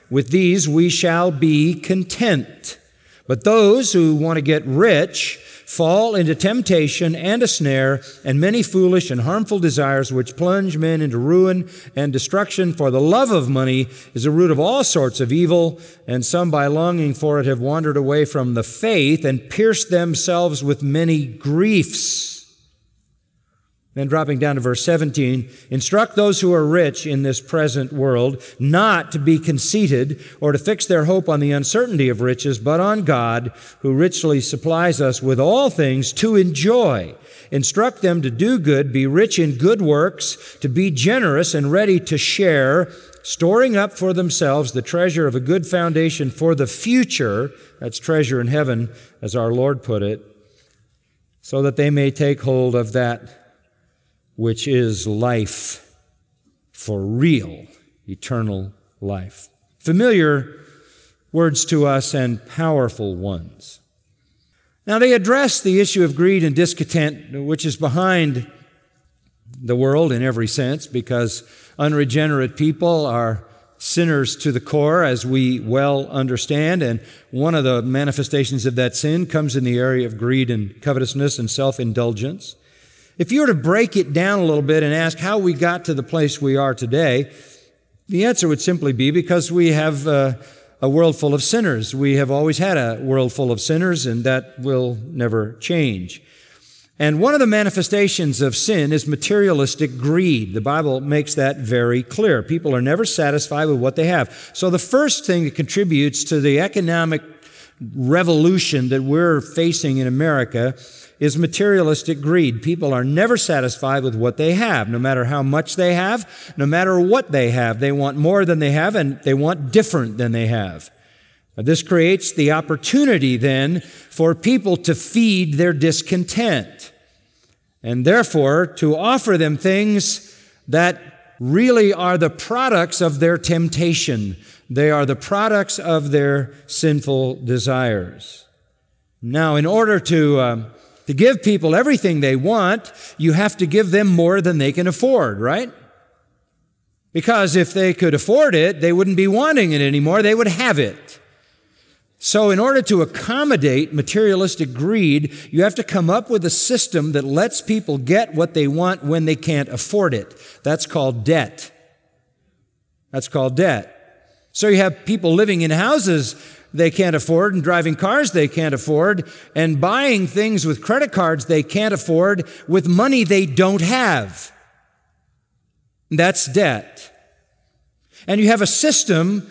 With these we shall be content. But those who want to get rich fall into temptation and a snare and many foolish and harmful desires which plunge men into ruin and destruction. For the love of money is the root of all sorts of evil, and some by longing for it have wandered away from the faith and pierced themselves with many griefs. Then dropping down to verse 17, instruct those who are rich in this present world not to be conceited or to fix their hope on the uncertainty of riches, but on God, who richly supplies us with all things to enjoy. Instruct them to do good, be rich in good works, to be generous and ready to share, storing up for themselves the treasure of a good foundation for the future, that's treasure in heaven, as our Lord put it, so that they may take hold of that which is life for real, eternal life. Familiar words to us and powerful ones. Now, they address the issue of greed and discontent, which is behind the world in every sense, because unregenerate people are sinners to the core, as we well understand, and one of the manifestations of that sin comes in the area of greed and covetousness and self-indulgence. If you were to break it down a little bit and ask how we got to the place we are today, the answer would simply be because we have a world full of sinners. We have always had a world full of sinners, and that will never change. And one of the manifestations of sin is materialistic greed. The Bible makes that very clear. People are never satisfied with what they have. So the first thing that contributes to the economic revolution that we're facing in America is materialistic greed. People are never satisfied with what they have, no matter how much they have, no matter what they have. They want more than they have, and they want different than they have. This creates the opportunity then for people to feed their discontent, and therefore to offer them things that really are the products of their temptation. They are the products of their sinful desires. Now, in order to give people everything they want, you have to give them more than they can afford, right? Because if they could afford it, they wouldn't be wanting it anymore. They would have it. So in order to accommodate materialistic greed, you have to come up with a system that lets people get what they want when they can't afford it. That's called debt. That's called debt. So you have people living in houses they can't afford, and driving cars they can't afford, and buying things with credit cards they can't afford with money they don't have. That's debt. And you have a system